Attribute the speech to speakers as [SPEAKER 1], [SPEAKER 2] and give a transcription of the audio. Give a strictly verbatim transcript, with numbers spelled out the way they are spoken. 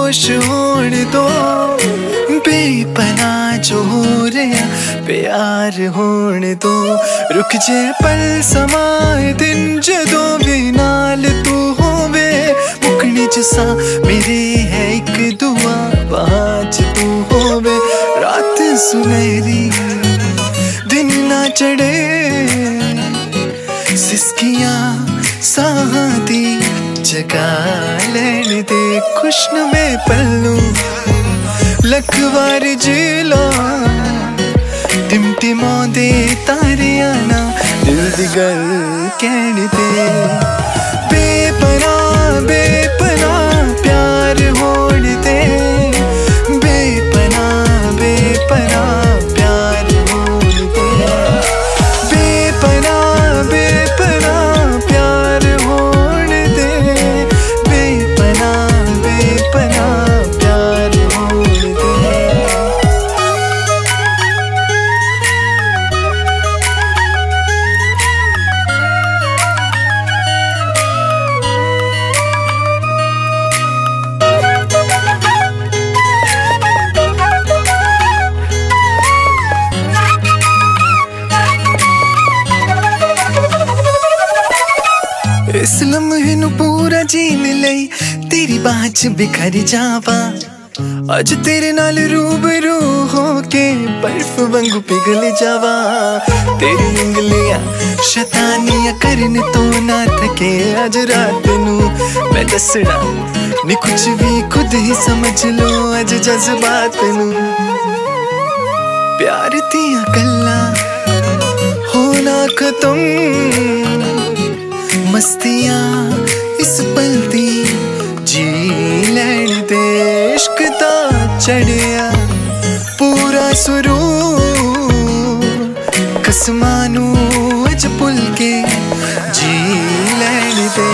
[SPEAKER 1] होश होण दो, बेपनाह जो हो रहा प्यार होण दो। रुक जे पल समाए दिन जदों भी नाल तू होवे, मुकनी च सा मेरे है एक दुआ बाज तू होवे। रात सुनहरी दिन ना चढ़े, सिसकियां साहां दी जगा लैण दे। खुशन में पल्लू लख वार जिला, टिमटिमांदे तारियां ना दिल दी गल कहण दे। बेपनाह बेपनाह प्यार होण दे, बेपनाह बेपनाह प्यार होण दे। बेपनाह बेपनाह प्यार होण दे, बेपनाह बेपनाह प्यार होण दे। इस लम्हे नू पूरा जीन लई तेरी बाह च बिखर जावा, अज तेरे नाल रूबरू होके बर्फ वांगू पिघल जावा। तेरी उंगलियां शैतानियां करन तो ना थके, अज रात नू मैं दसना नी कुछ भी खुद ही समझ लो। अज जज्बात नू प्यार दियां गल्लां होना खत्म, मस्तियां इस पल दी जी लैण दे। इश्क दा चढ़िया पूरा सुरूर, कसमां नू अज भुल के जी लैण दे।